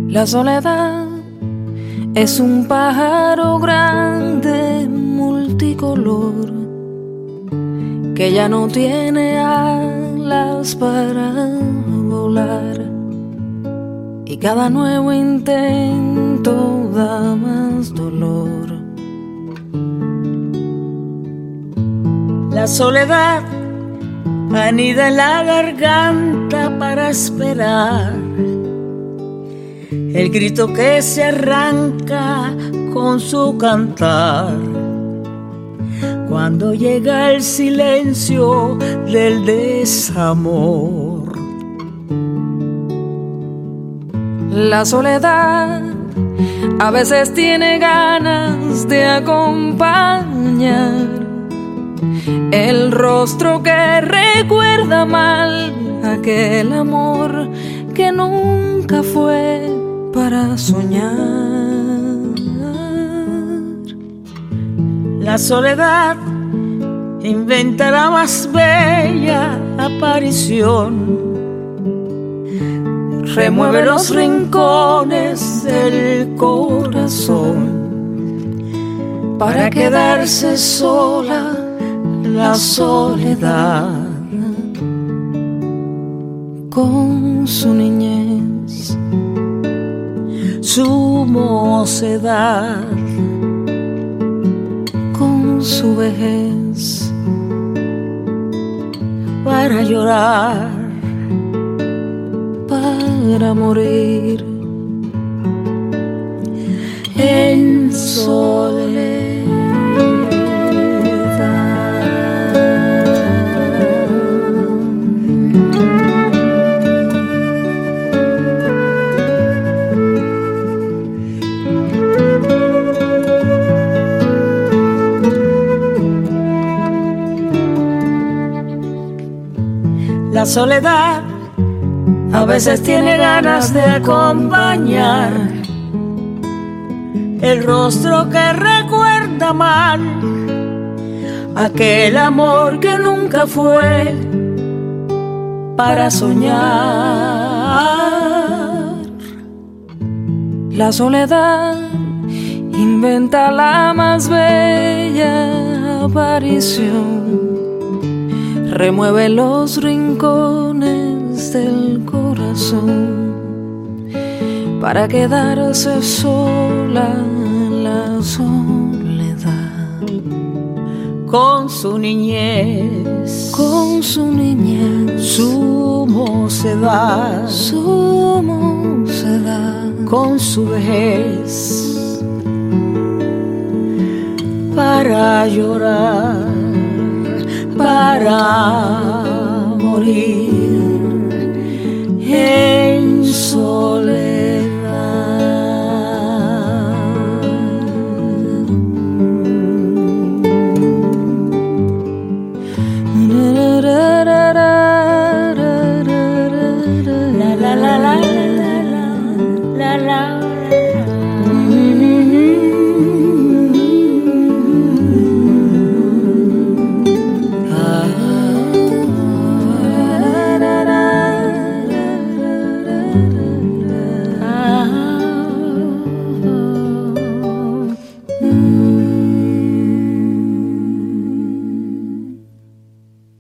La soledad es un pájaro grande, multicolor, que ya no tiene alas para volar, y cada nuevo intento da más dolor. La soledad anida en la garganta para esperar el grito que se arranca con su cantar, cuando llega el silencio del desamor. La soledad a veces tiene ganas de acompañar el rostro que recuerda mal aquel amor que nunca fue para soñar. La soledad inventa la más bella aparición, remueve los rincones del corazón para quedarse sola la soledad. Con su niñez, su mocedad, con su vejez, para llorar, para morir en soledad. La soledad a veces tiene ganas de acompañar el rostro que recuerda mal aquel amor que nunca fue para soñar. La soledad inventa la más bella aparición, remueve los rincones del corazón para quedarse sola en la soledad. Con su niñez, con su niñez, su mocedad, su mocedad, con su vejez, para llorar, para morir.